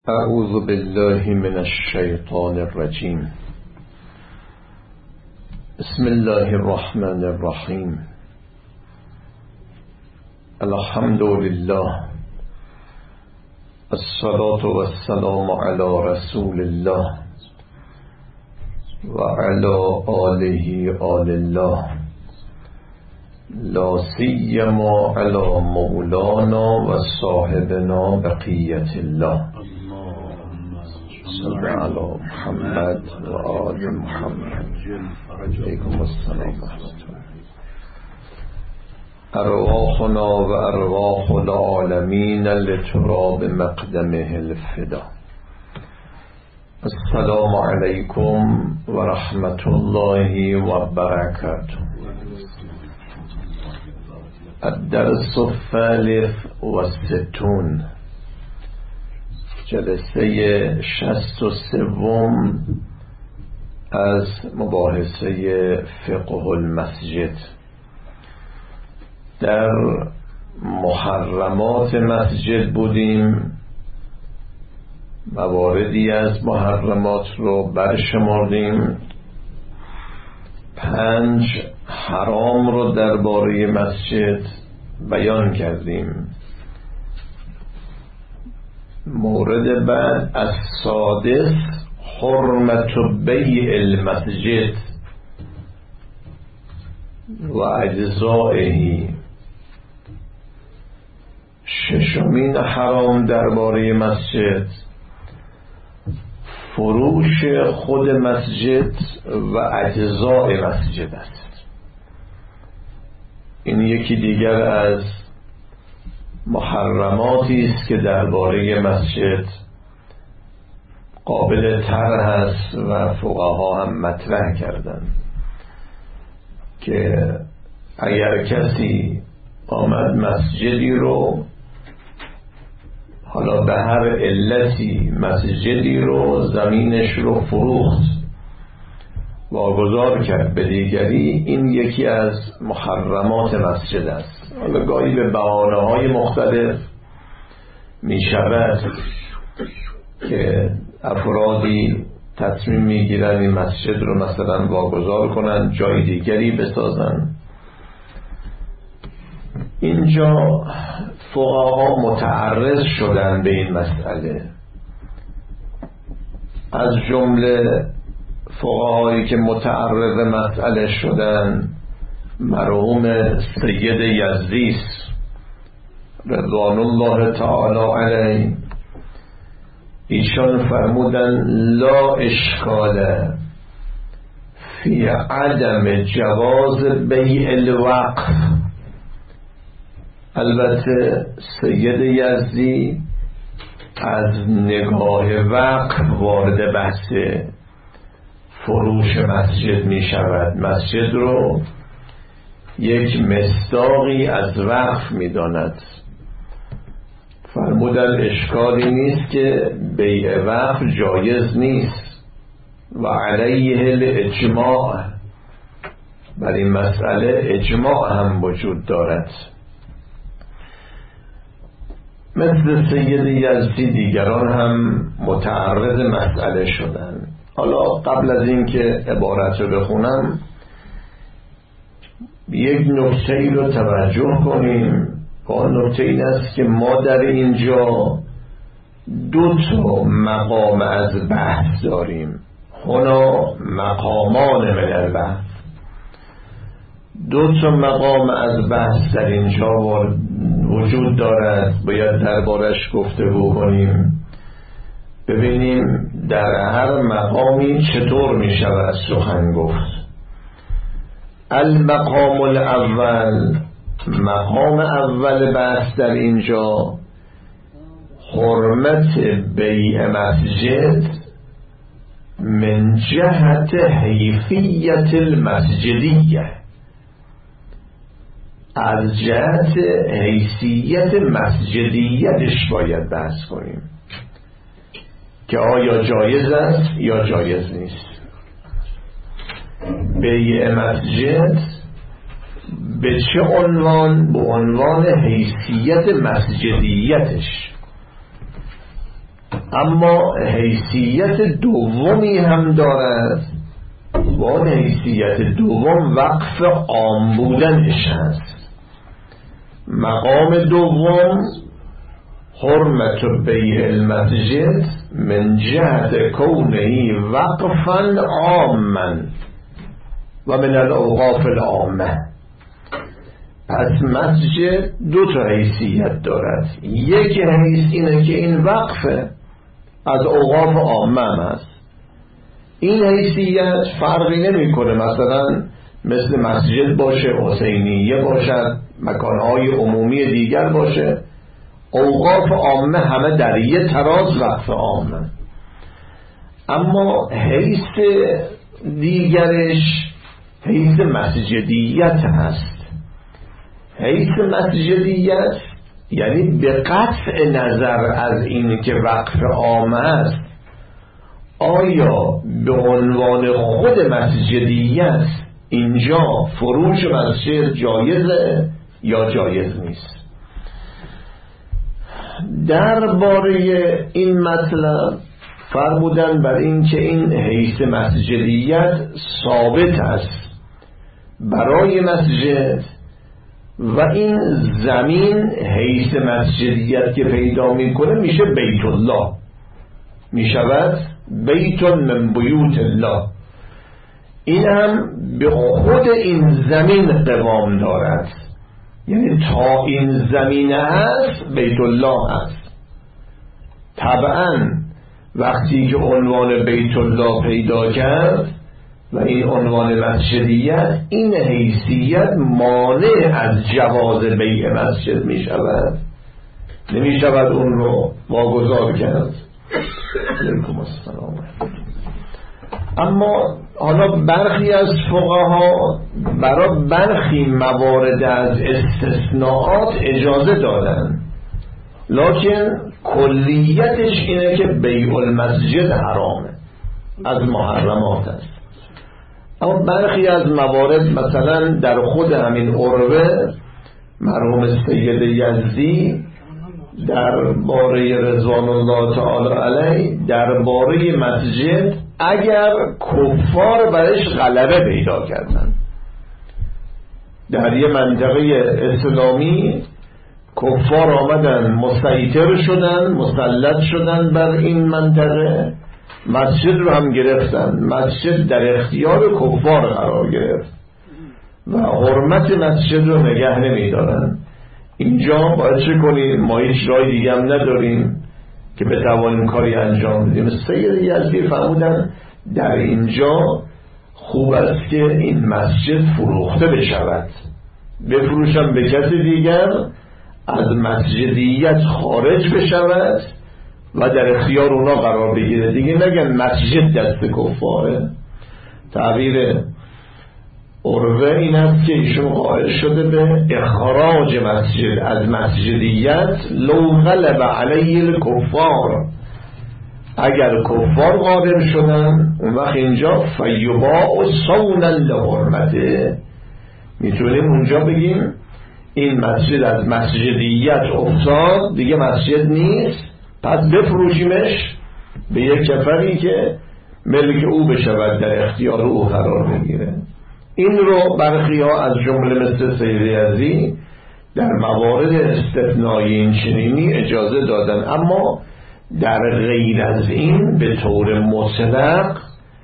اعوذ بالله من الشیطان الرجیم. بسم الله الرحمن الرحیم. الحمد لله، الصلاة والسلام على رسول الله و علی آله آل الله، لا سیما علی مولانا و صاحبنا بقیت الله. صلی علی محمد و آل محمد. علیکم السلام و رحمت الله. ارواحنا و ارواح العالمین لتراب مقدمه الفدا. السلام علیکم و رحمت الله و برکاته. الدرس الثالث والستون، جلسه 63 از مباحثه فقه المسجد. در محرمات مسجد بودیم، مواردی از محرمات رو برشمردیم. 5 حرام رو درباره مسجد بیان کردیم. مورد بعد السادس حرمت بیع المسجد و اجزائه. 6مین حرام درباره مسجد فروش خود مسجد و اجزای مسجد است. این یکی دیگر از محرماتی است که درباره مسجد قابل طرح است و فقها هم مطرح کردند که اگر کسی آمد مسجدی رو، حالا به هر علتی مسجدی رو، زمینش رو فروخت، واگذار کرد به دیگری، این یکی از محرمات مسجد است. حالا گاهی به بهانه‌های مختلف می شود که افرادی تصمیم می گیرن این مسجد رو مثلا واگذار کنن، جای دیگری بسازن. اینجا فقها متعرض شدن به این مسئله. از جمله فقهایی که متعرض مسئله شدن مرحوم سید یزدی رضوان الله تعالی علیه. ایشان فرمودن لا اشکال فی عدم جواز بیع الوقف. البته سید یزدی از نگاه وقف وارد بحث فروش مسجد می شود. مسجد رو یک مصداقی از وقف می داند. فرمودن اشکالی نیست که بیع وقف جایز نیست و علیه الاجماع، بر این مسئله اجماع هم وجود دارد. مثل سید یزدی دیگران هم متعرض مسئله شدند. حالا قبل از این که عبارت رو بخونم یک نکته ای رو توجه کنیم. آن نکته این است که ما در اینجا 2 مقام از بحث داریم. هنا مقامان من البحث. 2 مقام از بحث در اینجا وجود دارد. باید دربارش گفتگو کنیم، ببینیم در هر مقامی چطور می شود سخن گفت. المقام الاول، مقام اول بحث در اینجا حرمت بیع مسجد من جهت حیثیت المسجدیه. از جهت حیثیت مسجدیتش باید بحث کنیم که آیا جایز است یا جایز نیست. بیع مسجد به چه عنوان؟ به عنوان حیثیت مسجدیتش. اما حیثیت دومی هم دارد و آن حیثیت دوم وقف عام بودنش هست. مقام دوم حرمت بیع المسجد من جهت کونه وقفا عاما و من الاوقاف العامه. پس مسجد دو تا حیثیت دارد. یک حیث اینه که این وقفه از اوقاف عامه است. این حیثیت فرقی نمیکنه مثلا مثل مسجد باشه، حسینیه باشد، مکانهای عمومی دیگر باشه، اوقاف عامه همه در یه تراز وقف عامه. اما حیث دیگرش حیث مسجدیت هست. حیث مسجدیت یعنی به قطع نظر از این که وقف عام است، آیا به عنوان خود مسجدیت اینجا فروش مسجد جایزه یا جایز نیست. درباره این مطلب فرمودن بر این که این حیث مسجدیت ثابت است برای مسجد و این زمین حیث مسجدیت که پیدا میکنه میشه بیت الله، میشود بیت من بیوت الله. این هم به خود این زمین قوام دارد، یعنی تا این زمین هست بیت الله هست. طبعا وقتی که عنوان بیت الله پیدا کرد و این عنوان مسجدیت، این حیثیت مانع از جواز بیع مسجد می شود، نمی شود اون رو واگذار کرد. اما حالا برخی از فقها برای برخی موارد از استثناءات اجازه دادن، لکن کلیتش اینه که بیع المسجد حرامه، از محرمات است. اما برخی از موارد مثلا در خود همین عروه مرحوم سید یزدی در باره رضوان الله تعالی علیه در باره مسجد اگر کفار برش غلبه پیدا کردن، در یه منطقه اسلامی کفار آمدن مسیطر شدن، مسلط شدن بر این منطقه، مسجد رو هم گرفتن، مسجد در اختیار کفار قرار گرفت و حرمت مسجد رو نگه نمی‌دارن. اینجا باید چه کنیم؟ ما هیچ راه دیگه هم نداریم که بتوانیم کاری انجام بدیم. سید یزدی فرمودن در اینجا خوب است که این مسجد فروخته بشود، بفروشم به کسی دیگر، از مسجدیت خارج بشود و در اختیار اونا قرار بگیره. دیگه نگن مسجد دست کفاره. تعبیر عروه این است که ایشون قائل شده به اخراج مسجد از مسجدیت لو غلب علیه الکفار، اگر کفار غالب شدن اون وقت اینجا فیباع صونا لحرمته، میتونیم اونجا بگیم این مسجد از مسجدیت افتاد، دیگه مسجد نیست، پس بفروشیمش به یک کفری که ملک او بشود، در اختیار او قرار بگیره. این رو برخی ها از جمله مثل سید یزدی در موارد استثنایی این چنینی اجازه دادن، اما در غیر از این به طور مطلق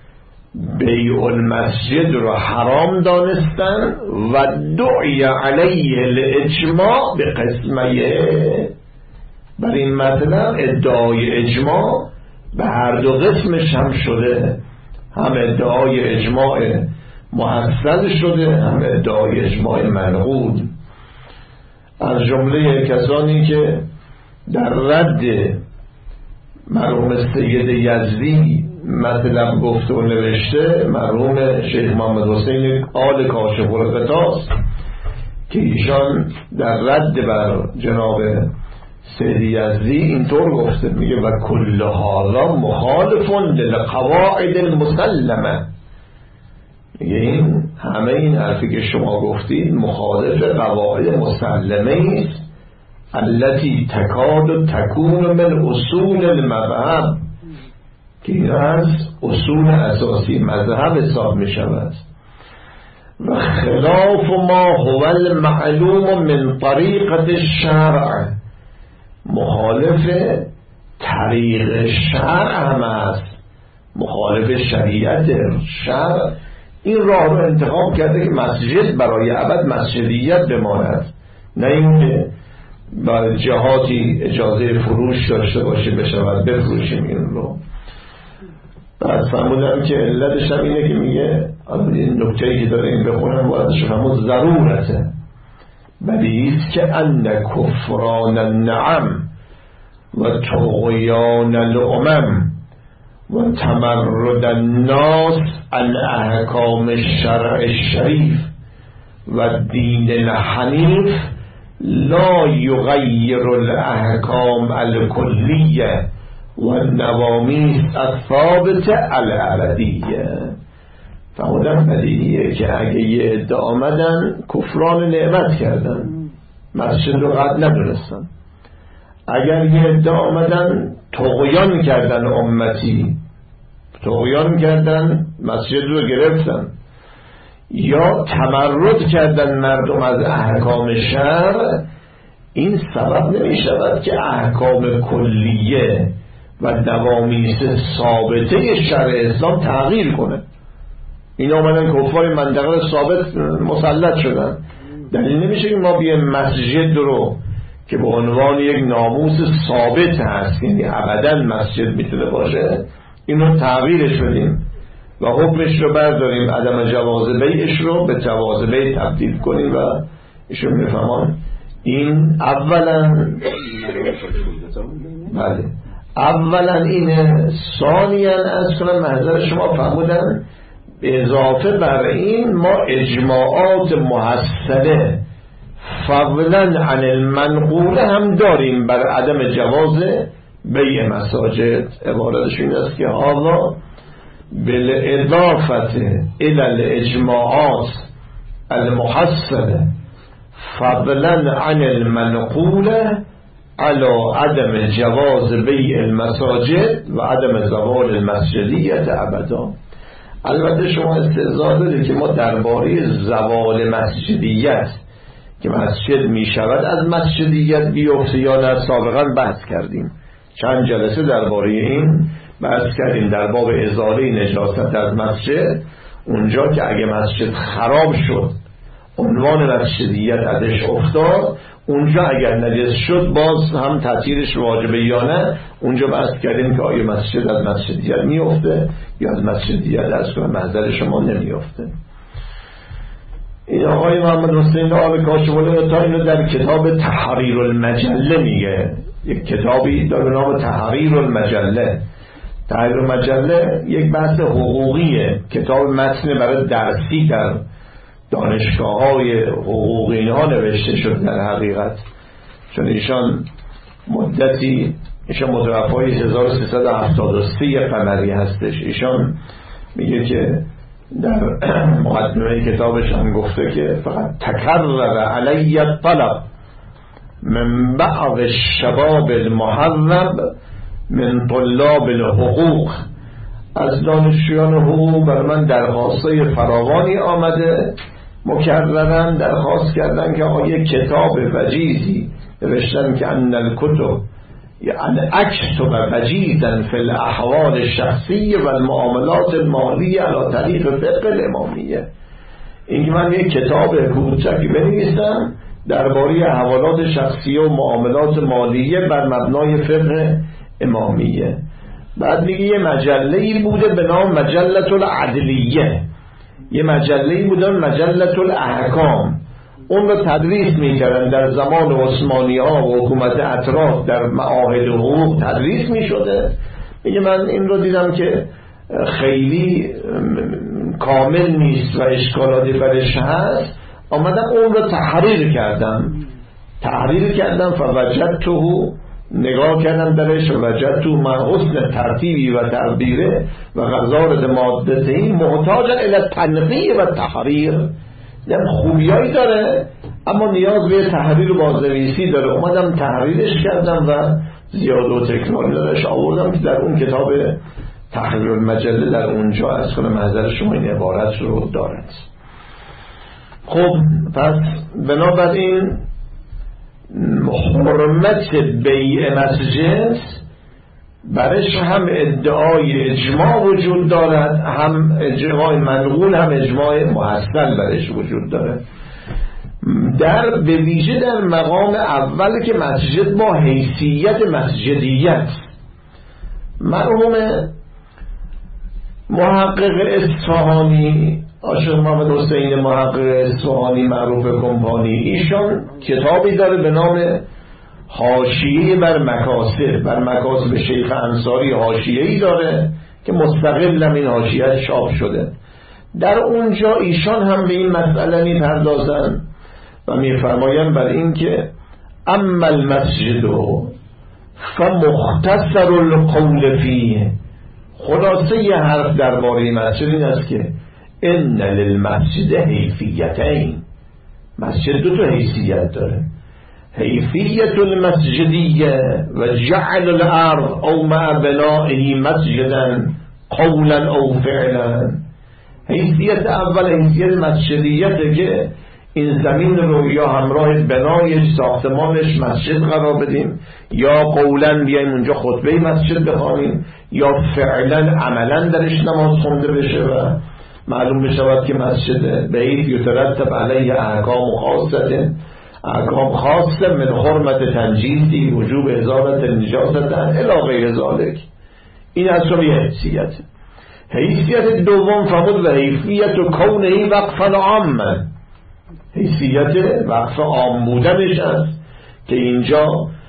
بیع المسجد رو حرام دانستن و دعی علیه الاجماع به قسمیه. بر این مطلب ادعای اجماع به هر دو قسمش هم شده، هم ادعای اجماع محصل شده، هم ادعای اجماع منقول. از جمله کسانی که در رد مرحوم سید یزدی مطلب گفته و نوشته مرحوم شیخ محمد حسین آل کاشف الغطاس که ایشان در رد بر جناب سید یزدی اینطور گفته، میگه و کل هذا مخالف للقواعد المسلمه، میگه این همه این حرفی که شما گفتید مخالف قواعد مسلمه است التي تکاد تکون من اصول المذهب، که این از اصول اساسی مذهب حساب می شود. و خلاف ما هو المعلوم من طریقة الشرع، مخالف طریق شرع هم است، مخالف شریعت شرع. این راه رو انتخاب کرده که مسجد برای ابد مسجدیت بماند، نه اینکه برای جهاتی اجازه فروش داشته باشه بشود بفروشیم این رو. بعد فرمودم که علتش هم اینه که میگه این نکته‌ای که داره این بخونم وارد شما ضرورته، بدیست که ان کفران النعم و طغیان الامم و تمرد الناس عن احکام الشرع الشریف و دین الحنیف لا یغیر الاحکام الکلیه و النوامیس الثابت الابدیه. فهمودن بدیهیه که اگه یه ادعا آمدن کفران نعمت کردن، مسجد رو قد ندونستن. اگر یه ادعا آمدن طغیان کردن، امتی طغیان کردن، مسجد رو گرفتن، یا تمرد کردن مردم از احکام شرع، این سبب نمی شود که احکام کلیه و نوامیس ثابته شرع اسلام تغییر کنه. این آمدن کفار منطقه ثابت مسلط شدن، دلیل نمیشه که ما بیایم مسجد رو که به عنوان یک ناموس ثابت هست، یعنی ابدا مسجد میتونه باشه، اینو تغییرش بدیم و حکمش رو برداریم، عدم جواز بیعش رو به جواز بیع تبدیل کنیم و ایشون میفهمان. این اولا اینه. ثانیا از کنم محضر شما فرمودن به اضافه بر این ما اجماعات محصله فضلا عن المنقوله هم داریم بر عدم جواز بیع مساجد. عبارتش این است که هذا بالاضافه الى الاجماعات المحصله فضلا عن المنقوله على عدم جواز بیع المساجد و عدم زوال المسجدیت ابدا. البته شما استحضار دارید که ما درباره زوال مسجدیت که مسجد می شود از مسجدیت بیفته یا نه سابقا بحث کردیم، چند جلسه درباره این بحث کردیم در باب ازاله نجاست از مسجد. اونجا که اگه مسجد خراب شد عنوان مسجدیت ازش افتاد، اونجا اگر نجس شد باز هم تأثیرش واجبه یا نه. اونجا بحث کردیم که آیا مسجد از مسجدیت میفته یا از مسجدیت از کنم محضر شما نمیفته. این آقای محمد حسین آب کاشف‌العلم تا اینو در کتاب تحریر المجله میگه، یک کتابی داره نام تحریر المجله. تحریر المجله یک بحث حقوقیه، کتاب متن برای درسی در دانشگاه‌های حقوقی اینها نوشته شد در حقیقت، چون ایشان مدتی ایشان متوفای 1373 قمری هستش. ایشان میگه که در مقدمه کتابش هم گفته که فقط تکرر علی الطلب من بعض الشباب المهذب من طلاب الحقوق، از دانشجویان حقوق بر من درخواستای فراوانی آمده، مکررن درخواست کردن که آقا یک کتاب وجیزی نوشتن که ان الکتب یعنی اکتب وجیزا فی الاحوال الشخصیه و المعاملات المالیه علی طریق فقه الامامیه. اینکه من یک کتاب کوچکی بنویسم درباره حوالات شخصیه و معاملات مالیه بر مبنای فقه امامیه. بعد میگه یه مجله‌ای بوده به نام مجلة العدلیه، یه مجله‌ای بوده مجلة الاحکام، اون رو تدریس میکردن در زمان عثمانی ها و حکومت اطراف در معاهد حقوق تدریس میشده. میگه من این رو دیدم که خیلی کامل نیست و اشکالاتی برش هست، آمدم اون رو تحریر کردم فوجدته، نگاه کردم درش وجدته من حسن ترتیبی و تدبیره و غزارت مادته محتاجا الی تنقیه و تحریر. خوبیایی داره اما نیاز به تحریر و بازنویسی داره. اومدم تحریرش کردم و زیاد و تکرار دارش آوردم که در اون کتاب تحریر المجله در اونجا از کنم محضر شما این عبارت رو دارد. خب پس بنابراین حرمت بیع مسجد برش هم ادعای اجماع وجود دارد، هم اجماع منقول، هم اجماع محصل برش وجود دارد. به ویژه در مقام اول که مسجد با حیثیت مسجدیت، مرحوم محقق اصفهانی عاشق محمد حسین محقق اصفهانی معروف کمپانی، ایشان کتابی داره به نام حاشیه بر مکاسب شیخ انصاری، حاشیه‌ای داره که مستقل هم این حاشیه چاپ شده. در اونجا ایشان هم به این مسئله میپردازن و میفرمایند بر این که اما المسجد فمختصر القول فیه، خلاصه یه حرف درباره مسجد این است که ان للمسجد حیثیتین، مسجد دو تا حیثیت داره، حیثیت المسجدیه و جعل الارض او مع بنائه مسجدا قولا او فعلا. حیثیت اول حیثیت مسجدیته که این زمین رو یا همراه بنای ساختمانش مسجد قرار بدیم، یا قولا بیایم اونجا خطبه مسجد بخوانیم، یا فعلا عملا درش نماز خونده بشه و معلوم بشود که مسجد بعید یترتب علیه احکام خاصه من حرمت تنجیسی وجوب ازالت نجاستن الی غیر ذالک. این اصلا یه حیثیت. حیثیت دوم فرمود و حیثیت کونه وقفا عاما، حیثیت وقف عام بودنش است که اینجا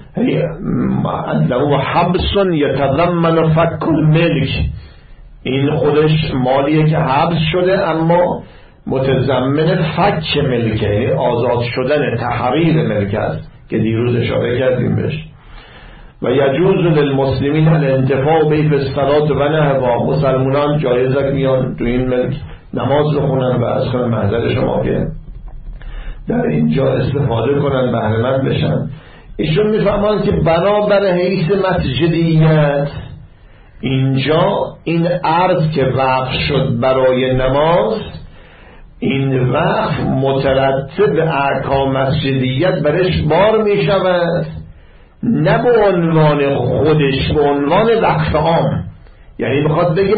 انه حبس یتضمن فک الملک، این خودش مالیه که حبس شده اما متضمن فک ملکه، آزاد شدن، تحریر ملک است که دیروز اشاره کردیم بهش. و یجوز للمسلمین الانتفاع به الصلاة و نحوها، مسلمانان جایزه میان تو این ملک نماز بخونن و از کنن محضر شما که در اینجا استفاده کنن، بهره مند بشن. ایشون میفهمن که بنابر حیث مسجدیت اینجا این ارض که وقف شد برای نماز، این وقف مترتب به احکام مسجدیت برش بار می شود، نه به عنوان خودش، به عنوان وقف عام. یعنی بخواد بگه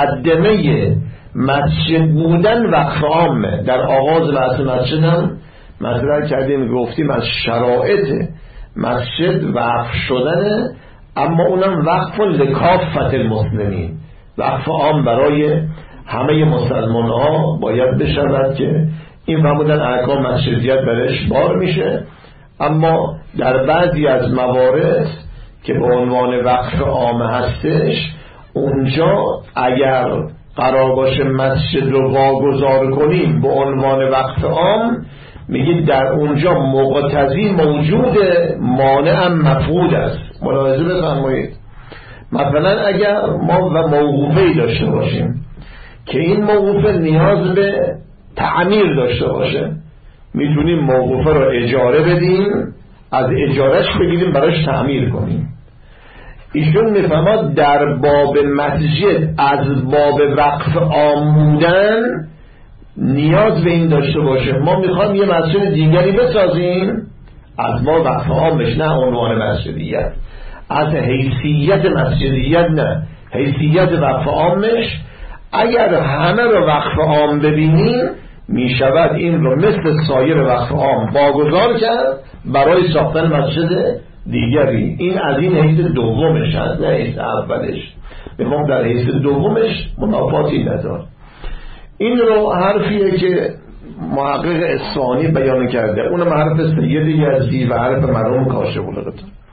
مقدمه مسجد بودن وقف عامه. در آغاز بحث مسجد هم مطرح کردیم، گفتیم از شرایط مسجد وقف شدنه، اما اونم وقف لکافت المسلمین، وقف عام برای همه مسلمان ها باید بشود که این فرمودن احکام مسجدیت برش بار میشه. اما در بعضی از موارد که به عنوان وقف عام هستش، اونجا اگر قرار باشه مسجد رو واگذار کنیم به عنوان وقف عام، میگید در اونجا مقتضی موجوده، مانع هم مفقود است. ملاحظه بفرمایید. مثلا اگر ما و موقوفه‌ای داشته باشیم که این موقوفه نیاز به تعمیر داشته باشه، میتونیم موقوفه رو اجاره بدیم، از اجارش بگیریم براش تعمیر کنیم. ایشون میفهمد در باب مسجد از باب وقف عام بودن نیاز به این داشته باشه. ما میخوایم یه مسجد دیگری بسازیم، از باب وقف عامش، نه عنوان مسجدیت، از حیثیت مسجدیت نه، حیثیت وقف عامش. اگر همه رو وقف عام ببینیم، میشود این رو مثل سایر وقف عام واگذار کرد برای ساختن مسجد دیگری. این از این حیث دومش هست، نه حیث اولش. بفهم در حیث دومش منافاتی ندار. این رو حرفیه که محقق اصفهانی بیان کرده، اونم حرف سید یزدی و حرف مرحوم کاشف‌الغطا.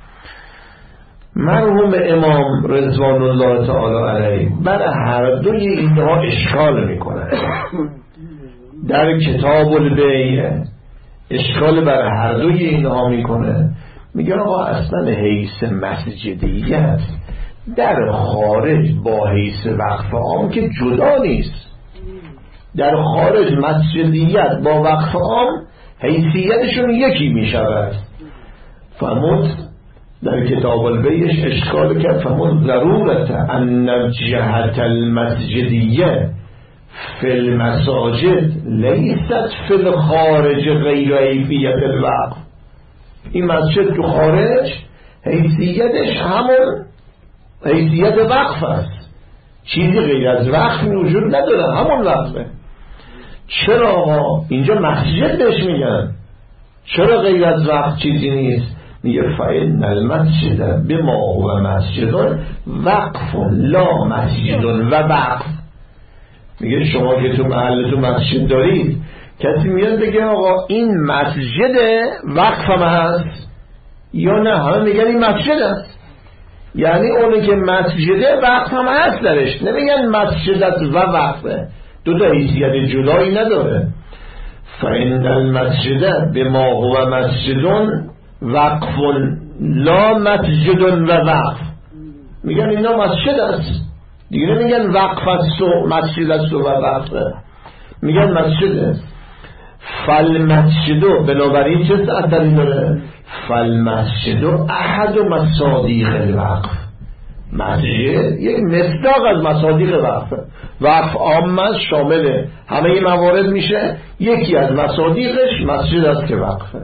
مرحوم امام رضوان الله تعالی علیه بر هر دوی اینها اشکال میکنه. در کتاب البیع اشکال بر هر دوی اینها میکنه، میگن آقا اصلا حیث مسجدیت در خارج با حیث وقف عام که جدا نیست. در خارج مسجدیت با وقف عام حیثیتشون یکی می شود. فرمود در کتاب البیش اشکال کرد، فرمود ضرورت ان جهت المسجدیه فی المساجد لیست فی الخارج غیر حیثیت الوقف. این مسجد تو خارج حیثیتش همون حیثیت وقف است، چیزی غیر از وقف وجود نداره، همون وقفه. چرا اینجا مسجد بهش میگن؟ چرا غیر از وقف چیزی نیست؟ میگه فإن المسجد بما هو مسجد وقف لا مسجد و وقف. میگه شما که تو محلتون مسجد دارید، کسی میاد بگه آقا این مسجد وقف هم هست یا نه؟ همه میگن این مسجد هست، یعنی اونی که مسجده وقف هم هست درش، نمیگن مسجد است و وقفه، دو تا حیثیت جدایی نداره. فإن المسجد بما هو مسجد وقف لا مسجد و وقف. میگن اینا مسجد است دیگه، نمیگن وقف است و مسجد است و وقفه، میگن مسجده. فالمسجدو بنابراین چه اثری داره؟ فالمسجدو احد مصادیق الوقف. مسجد یک مصداق از مصادیق وقفه. وقف عام است، شامل همه موارد میشه، یکی از مصادیقش مسجد است که وقفه.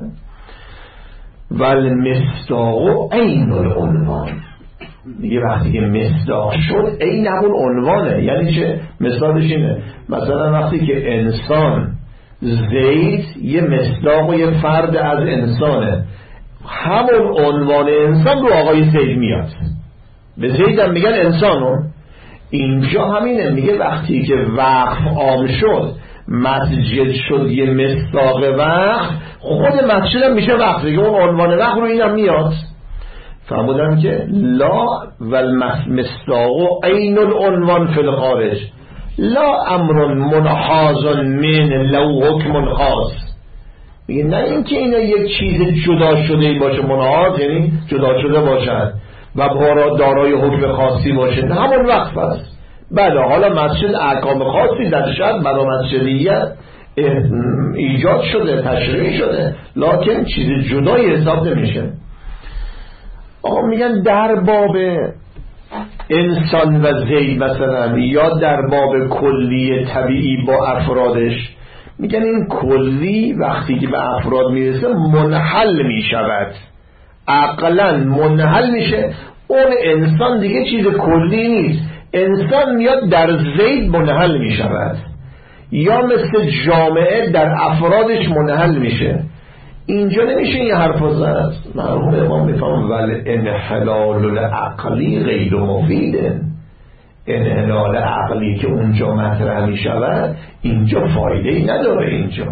والمصداق عین العنوان. دیگه وقتی که مصداق شد عین همون عنوانه. یعنی چه؟ مثالش اینه، مثلا وقتی که انسان زید یه مصداق و یه فرد از انسانه، همون عنوان انسان رو آقای زید میاد، به زید هم میگن انسانو. اینجا همینه، میگه وقتی که وقف عام شد، مسجد شد یه مصداق وقف، خود مسجد هم میشه وقف دیگه، اون عنوان وقف رو اینم میاد. فهمودم که لا والمصداق عین العنوان فی الخارج لا امر منحاز من لو حکم خاص. میگه نه اینکه اینا یک چیز جدا شده باشه، منحاز یعنی جدا شده باشد و دارای حکم خاصی باشه، نه همون وقف است. بله حالا مسجد احکام خاصی در شرع برای مسجدیت ایجاد شده، تشریع شده، لکن چیز جدایی حساب نمیشه. آقا میگن در باب انسان و زید مثلا، یا در باب کلی طبیعی با افرادش، میگن این کلی وقتی که به افراد میرسه منحل میشود، عقلا منحل میشه. اون انسان دیگه چیز کلی نیست، انسان میاد در زید منحل میشود، یا مثل جامعه در افرادش منحل میشه. اینجا نمیشه این حرف زد. مرحوم امام میفهم ولی انحلال العقلی غیر مفید. انحلال عقلی که اونجا مطرح میشود اینجا فایده ای نداره. اینجا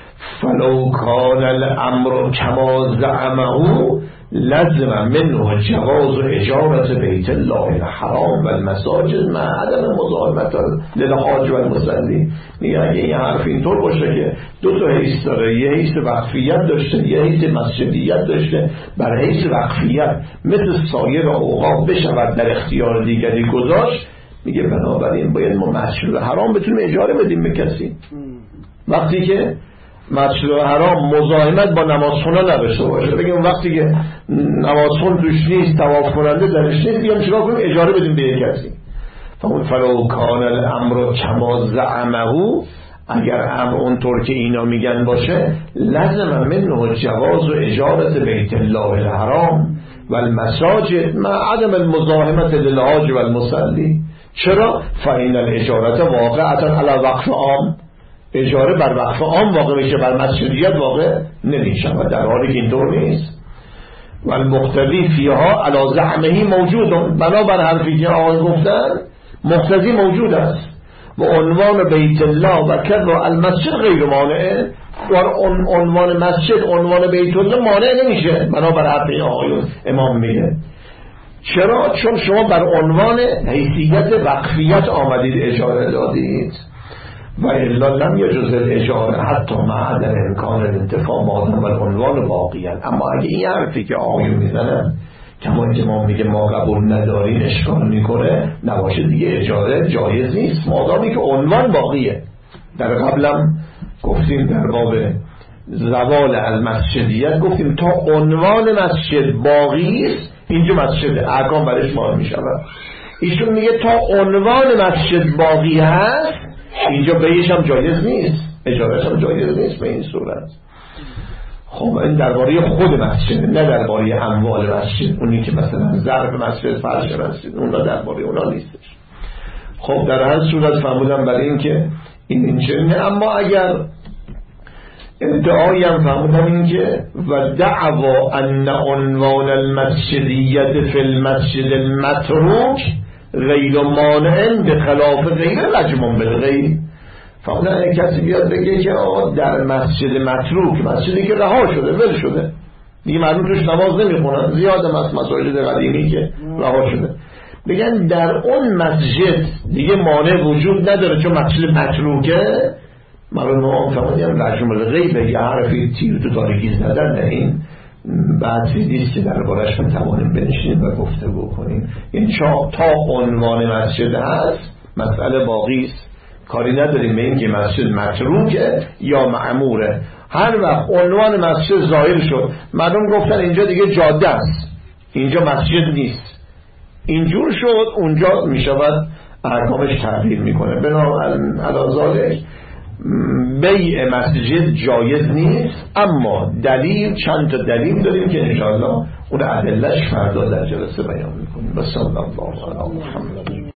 فلو کان الامر کما زعمه لازم منه جواز اجارت بیت الله الحرام و المساجد مع عدم مزاحمت للحاج و المصلی. میگه اگه این حرف اینطور باشه که دو تا حیث داره، یه حیث وقفیت داشته، یه حیث مسجدیت داشته، بر حیث وقفیت مثل سایر اوقاف بشود در اختیار دیگری گذاشت، میگه بنابراین باید ما مسجد حرام بتونیم اجاره بدیم به کسی. وقتی که مسجد حرام مزاحمت با نمازخونه نداشته باشه، بگیم وقتی که نمازخون توش نیست، طواف کننده درش نیست، بیام چیکار کنیم؟ اجاره بدیم به یک کسی. فلو کان الامر کما زعمه، اگر امر اونطور که اینا میگن باشه، لازم منه جواز و اجارت بیت الله الحرام و المساجد مع عدم المزاحمت للحاج و المصلی. چرا؟ فإن الاجارت واقعتا علی وقف عام، اجاره بر وقف عام واقع میشه، بر مسجدیت واقع نمیشه، و در حالی که اینطور نیست. و المقتضی فیها علی زعمه موجود، بنابر حرفی که آقای گفتن مقتضی موجود است و عنوان بیت الله و کذا المسجد غیر مانع، و عنوان مسجد عنوان بیت الله مانع نمیشه بنابر حرفی آقای امام میگه. چرا؟ چون شما بر عنوان حیثیت وقفیت آمدید اجاره دادید. و الا لم یجوز الاجاره حتی مع عدم امکان الانتفاع مادام العنوان باقیاً. اما اگه این حرفی که آقایون میزنن کما که ما میگه ما قبول نداریم اشکال میکنه، نباشه دیگه اجاره جایز نیست مادامی که عنوان باقیه. در قبلم گفتیم در باب زوال از مسجدیت گفتیم تا عنوان مسجد باقی است اینجا مسجد احکام برش مال می شود. ایشون میگه تا عنوان مسجد باقی هست اینجا بیعش هم جایز نیست، اجارش هم جایز نیست به این صورت. خب این درباره خود مسجد، نه درباره اموال مسجد، اونی که مثلا ظرف مسجد، فرش مسجد، اونا درباره اونا نیستش. خب در هر صورت فرمودم برای این که این چنه. اما اگر ادعایی هم فرمودم این که و دعوا ان عنوان المسجدیت فی المسجد المتروک غیر مانع بخلاف غیر رجم بالغیر. فرمودن اگه کسی بیاد بگه که در مسجد متروک، مسجدی که رها شده، ول شده، دیگه مردم توش نماز نمیخونن، زیاد از مساجد قدیمی که رها شده، بگن در اون مسجد دیگه مانع وجود نداره چون مسجد متروکه، مردم هم فرمودن رجم بالغیب یه حرفی تیر تو تاریکی زدن. نه، این بحثی نیست که دربارش میتوانیم بنشینیم و گفتگو کنیم. این تا عنوان مسجد هست مسئله باقی است، کاری نداریم به این که مسجد متروکه یا معموره. هر وقت عنوان مسجد ظاهر شد، مردم گفتن اینجا دیگه جاده است، اینجا مسجد نیست، اینجور شد، اونجا میشود احکامش تغییر میکنه. بنابراین علاوه بیع مسجد جایز نیست، اما دلیل، چند تا دلیل داریم که انشاءالله اون ادله‌اش فردا در جلسه بیان میکنیم. بسم الله الرحمن الرحیم.